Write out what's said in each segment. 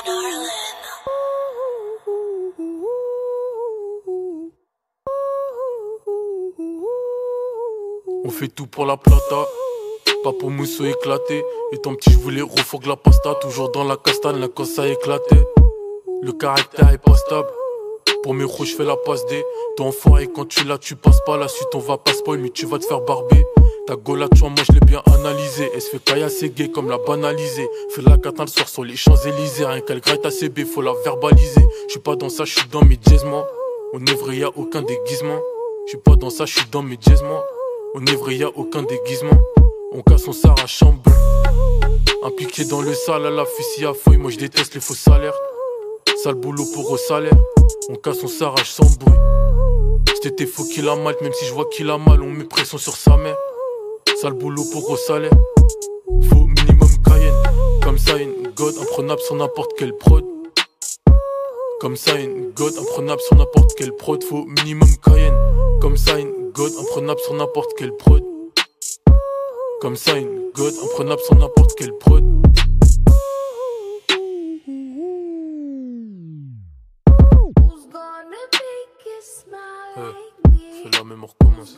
On fait tout pour la plata, pas pour mousseau éclaté. Étant petit je voulais refourguer la pasta. Toujours dans la castagne, la cosse a éclaté. Le caractère est pas stable. Pour mes roues je fais la passe D. Toi enfoiré quand tu l'as tu passes pas. La suite on va pas spoil mais tu vas te faire barber. Ta gola tu vois moi je l'ai bien analysé. Elle se fait caillasser gay comme la banaliser. Fais la catin le soir sur les Champs-Élysées. Rien qu'elle gratte à CB faut la verbaliser. Je suis pas dans ça, je suis dans mes dièsements. On est vrai y'a aucun déguisement. Je suis pas dans ça, je suis dans mes dièsements. On est vrai y'a aucun déguisement. On casse on s'arrache chambre. Impliqué dans le sale à la fusille à feuille. Moi je déteste les faux salaires. Sale boulot pour au salaire. On casse on s'arrache sans bruit. C'était faux qu'il a mal. Même si je vois qu'il a mal, on met pression sur sa mère. Sale boulot pour au salaire. Faut minimum Cayenne. Comme ça une god imprenable sur n'importe quelle prod. Comme ça une god imprenable sur n'importe quelle prod. Faut minimum Cayenne. Comme ça une god imprenable sur n'importe quelle prod. Comme ça une god imprenable sur n'importe quelle prod. On fait la même, on recommence.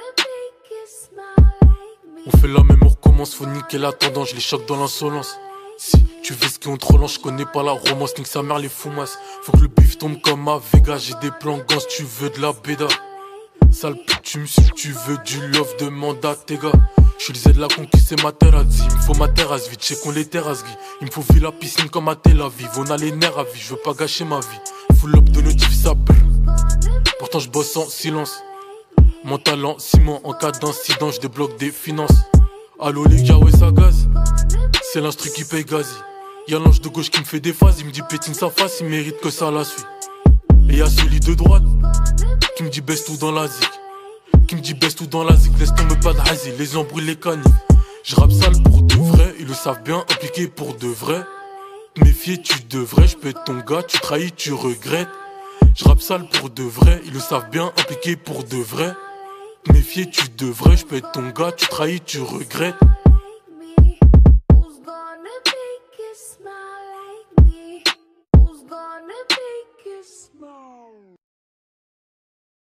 On fait la même, on recommence. Faut niquer la tendance, je les choque dans l'insolence. Si tu veux ce qu'on te relance, je connais pas la romance. Nique sa mère les foumasses. Faut que le bif tombe comme à Vegas. J'ai des plans gants, tu veux de la béda. Sale pute, tu me suis, tu veux du love, demande à tes gars. Je disais de la conquise, c'est ma terrasse. Il me faut ma terrasse vite, checkons les terrasses gris. Il me faut vivre la piscine comme à Tel Aviv. On a les nerfs à vie, je veux pas gâcher ma vie. Full up de notif, ça brûle. Pourtant je bosse en silence. Mon talent, ciment, en cas d'incident, je débloque des finances. Allo les gars, ouais ça gaz. C'est l'instru qui paye gazi. Y'a l'ange de gauche qui me fait des phases. Il me dit pétine sa face, il mérite que ça la suit. Et y'a celui de droite qui me dit baisse tout dans la zik. Qui me dit baisse tout dans la zik, laisse tomber pas de hazy. Les embrouilles, les canifs. Je rappe sale pour de vrai, ils le savent bien, impliqué pour de vrai. Méfier tu devrais, je peux être ton gars, tu trahis, tu regrettes. Je rappe sale pour de vrai, ils le savent bien, impliqué pour de vrai. Méfier tu devrais, je peux être ton gars, tu trahis, tu regrettes.